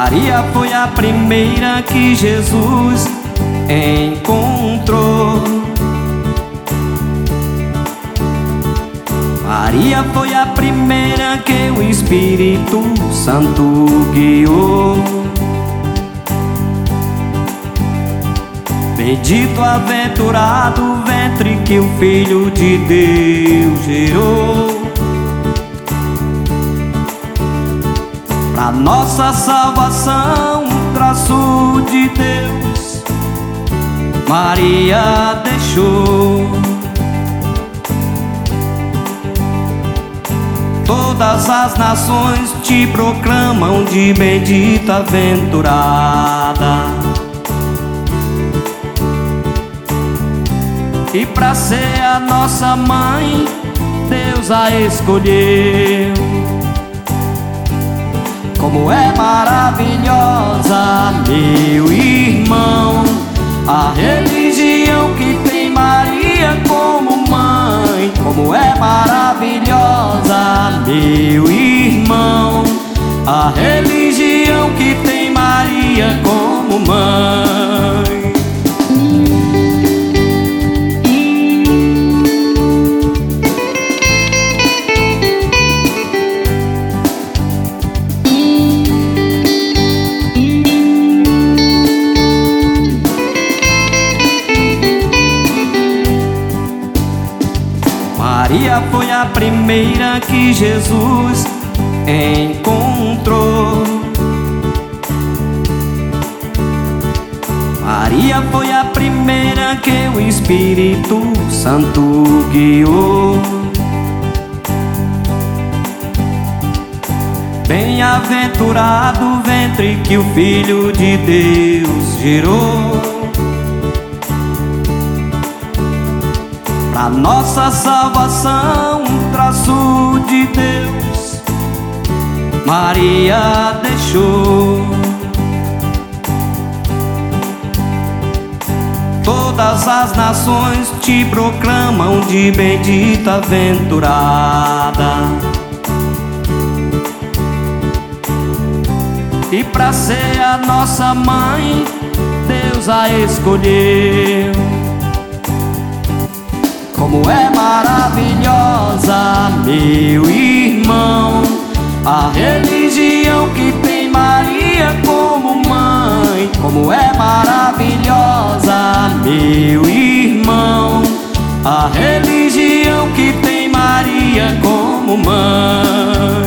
Maria foi a primeira que Jesus encontrou. Maria foi a primeira que o Espírito Santo guiou. Bendito, aventurado o ventre que o Filho de Deus gerou. Pra nossa salvação, um traço de Deus Maria deixou. Todas as nações te proclamam de bendita aventurada. E pra ser a nossa mãe, Deus a escolheu. Como é maravilhosa, meu irmão, a religião que tem Maria como mãe. Como é maravilhosa, meu irmão, a religião que tem Maria como mãe. Maria foi a primeira que Jesus encontrou. Maria foi a primeira que o Espírito Santo guiou. Bem-aventurado o ventre que o Filho de Deus gerou. Pra nossa salvação, um traço de Deus Maria deixou. Todas as nações te proclamam de bendita aventurada. E pra ser a nossa mãe, Deus a escolheu. Como é maravilhosa, meu irmão, a religião que tem Maria como mãe. Como é maravilhosa, meu irmão, a religião que tem Maria como mãe.